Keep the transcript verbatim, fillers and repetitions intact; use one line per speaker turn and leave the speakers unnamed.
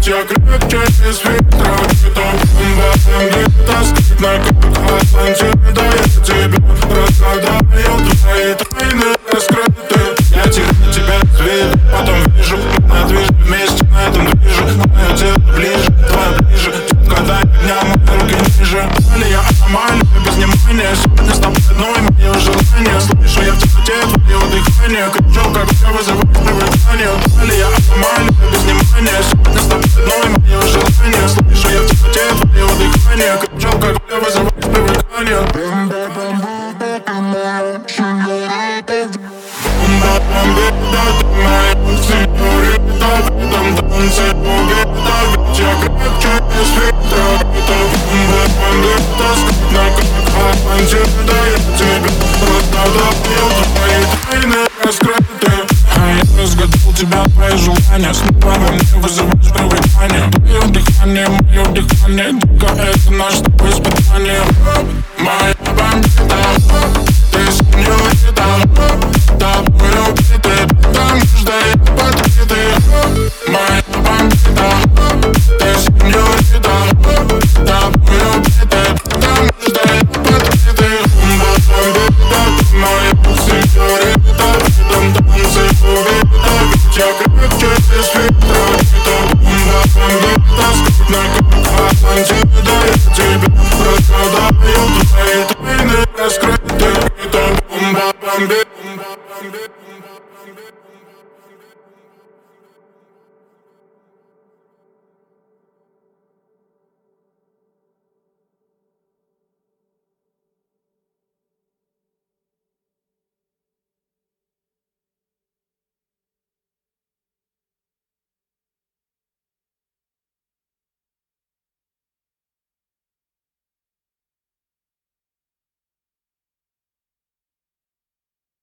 я крепче без фильтра. Где-то бомба, где-то скрытно, как Атлантида. Я тебе разгадаю твои тайны раскрыты. Я теряю тебя из виду, потом вижу на движу вместе на этом движу. Мое тело ближе, твое ближе. Когда меня мои руки ниже. Я аномалия, без внимания. Сегодня с тобой одной мое желание. Слышу я в темноте твое дыхание. Кричу, как я вызываю привыкание. Я аномалия, без внимания. Сегодня с тобой одной мое желание. Слышу я в темноте твое дыхание. Кричу, как я вызываю привыкание. Бомба, бомбита, ты моя сеньорита. В этом танце убита, ведь я крепче без фильтра. Это бомба, бомбита, скрытно, как Атлантида. Я тебе разгадаю твои тайны раскрыты. А я разгадал тебя, твои желания. Снова во мне вызываешь привыкание. Твое дыхание, мое дыхание. Только это наше с тобой испытание. Моя бомбита, ты сеньорита. Тобой убиты, потому что я подкиты. Моя бомбита, ты сеньорита. Тобой убиты, потому что я подкиты. Бомбита, ты моя сеньорита. В этом танце убита, ведь я крепче без фильтра. Это бомба, бомбита, скрытно, как Атлантида. Я тебе разгадаю твои тайны раскрыты. Это бомба, бомбита.